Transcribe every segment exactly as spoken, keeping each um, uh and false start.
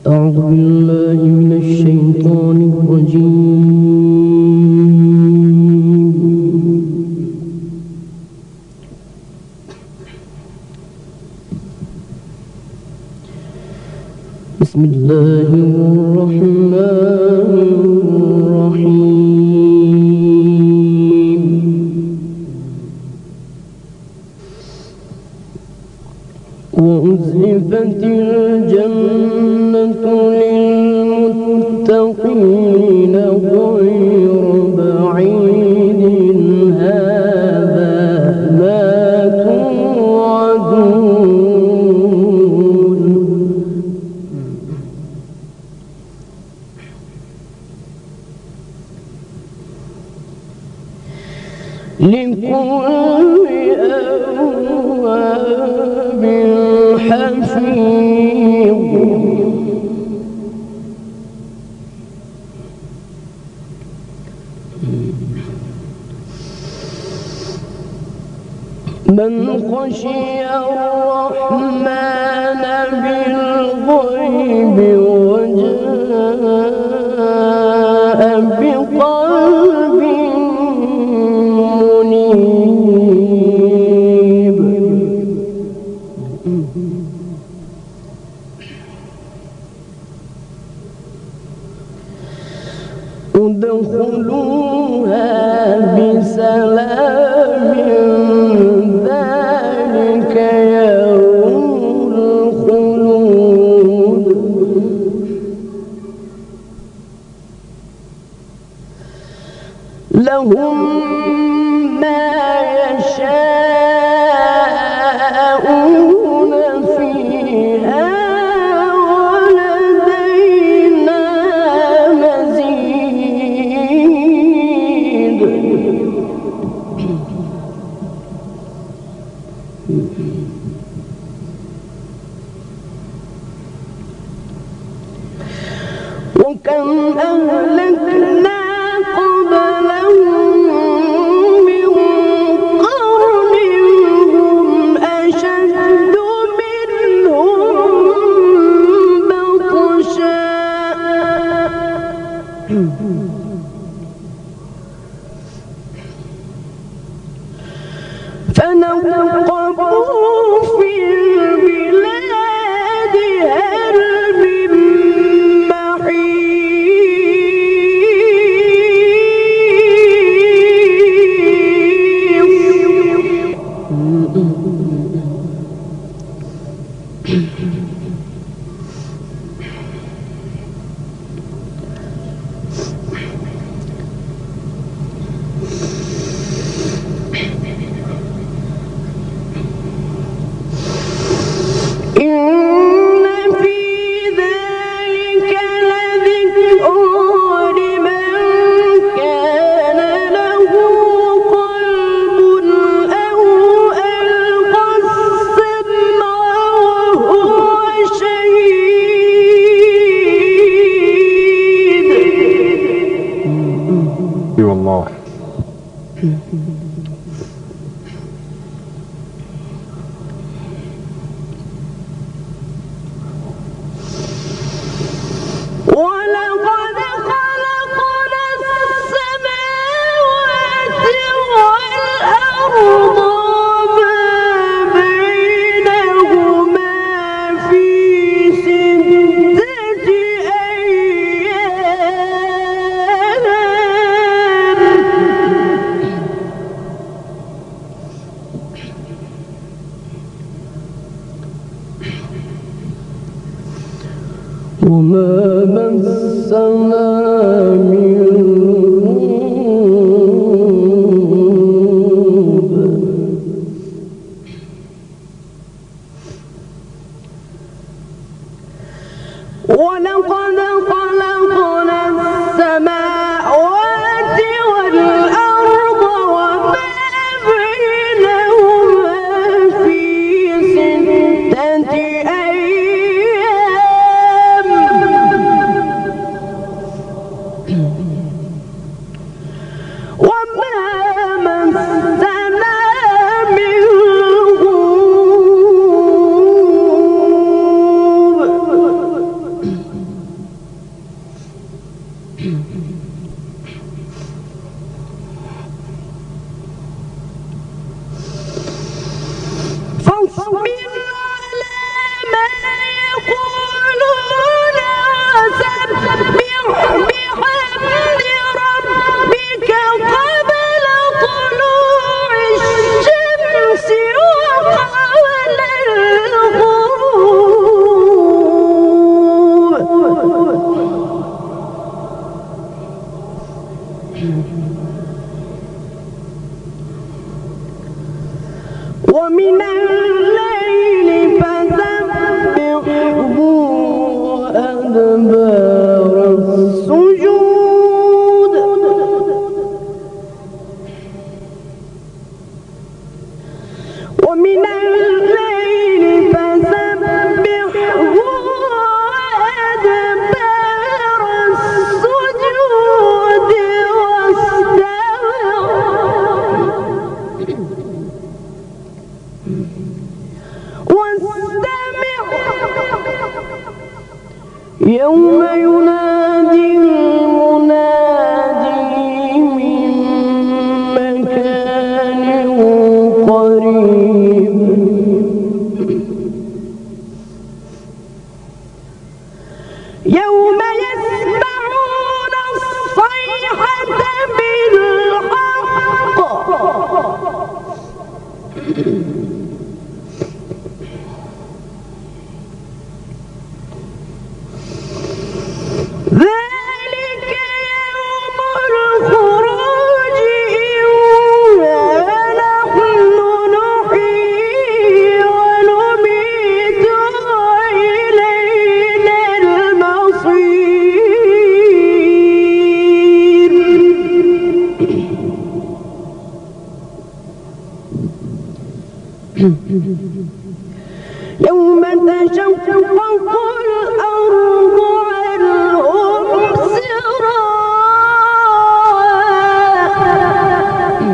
أعوذ بالله من الشيطان الرجيم. بسم الله الرحمن الرحيم. وأزلفت الجنة للمتقين غير بعيد هذا ما توعدون لكل أواب حفيظ. من خشي الرحمن بالغيب وجاء بقلب منيب. ادخلوها بسلام ذلك يوم الخلود. لهم ما يشاءون فيها ولدينا مزيد. وكم أهلكنا قبلهم من قرن هم أشد منهم بطشا فنقبوا في البلاد هل من والله. ولقد خلقنا السماوات والأرض وما بينهما في ستة أيام. وما مسنا من لغوب. ولقد خلقنا السماوات والأرض وما بينهما في ستة أيام. وما مسنا من لغوب. يوم ينادي المنادي من مكان قريب يوم يسمعون الصيحة بالحق ذلك يوم الخروج إنا نحن نحيي ونميت وإلينا المصير يوم تشقق الأرض عنهم سراعا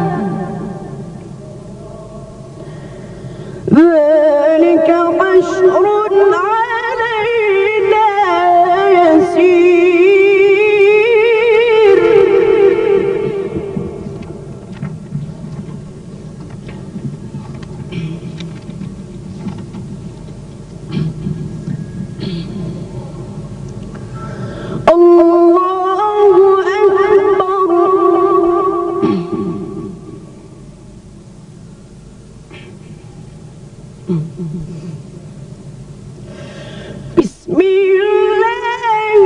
ذلك حشر علينا يسير الله أكبر بسم الله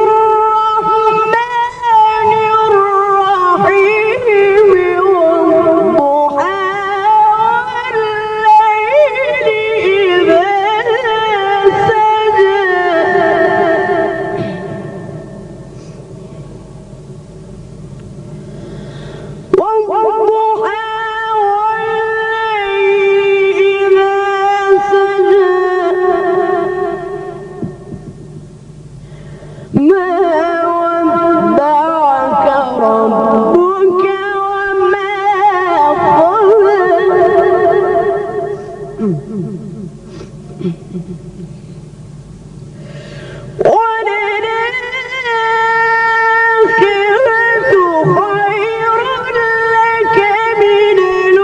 الرحمن الرحيم والضحى والليل إذا سجى والضحى والليل إذا سجى ما ودعك ربك وما قلى وللآخرة خير لك من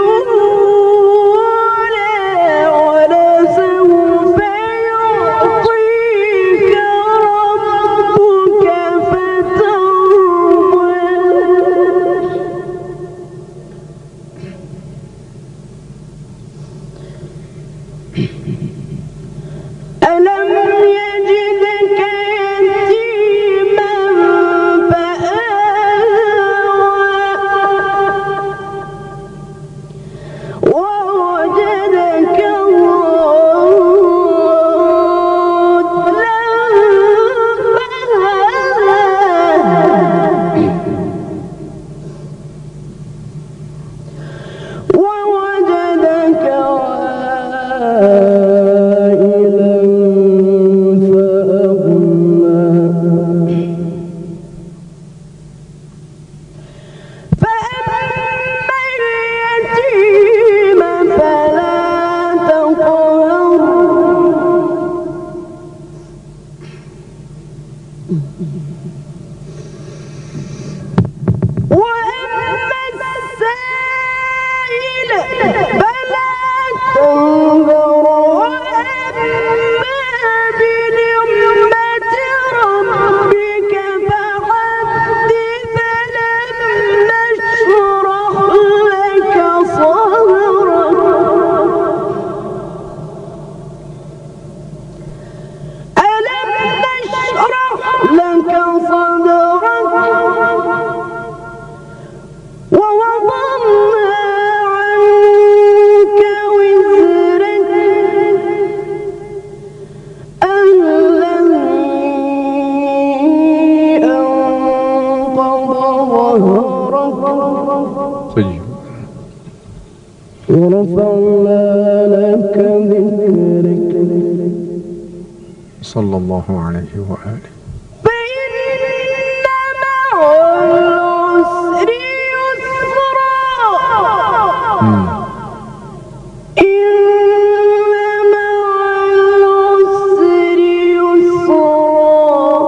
الأولى ولسوف يعطيك ربك فترضى ألم يجدك يتيما فآوى ووجدك ضالا فهدى ووجدك عائلا فأغنى فأما اليتيم فلا تقهر وأما السائل فلا تنظر وأما بنعمة ربك فحدث ألم نشرح لك صدرك ألم نشرح لك صدرك ووضعنا عنك وزرك الذي أنقض ظهرك طيب. ورفعنا لك ذكرك صلى الله عليه وآله. فإن مع العسر يسرا إن مع العسر يسرا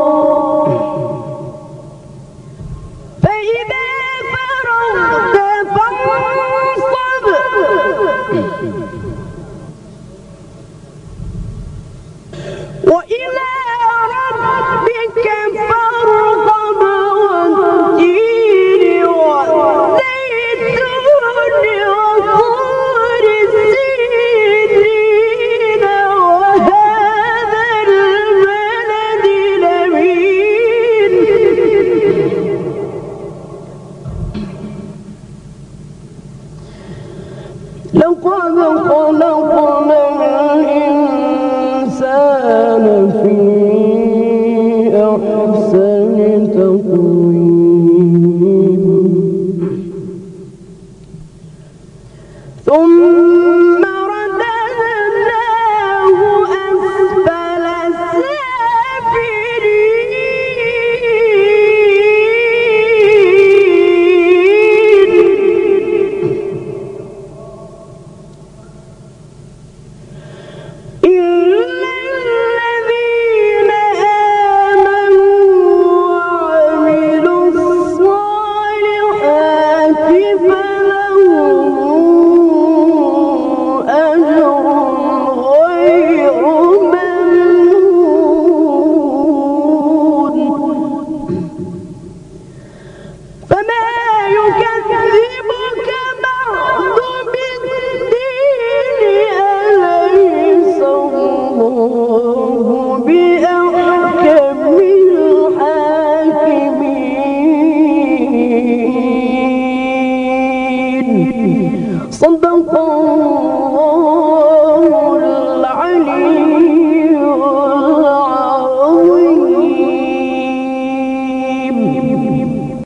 صدق